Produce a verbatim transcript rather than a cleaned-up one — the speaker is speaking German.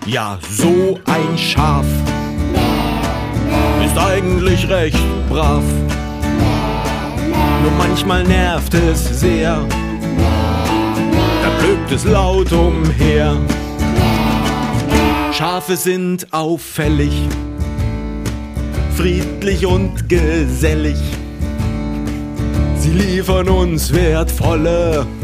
Ja, so ein Schaf ist eigentlich recht brav. Nur manchmal nervt es sehr, da blökt es laut umher. Schafe sind auffällig, friedlich und gesellig. Sie liefern uns wertvolle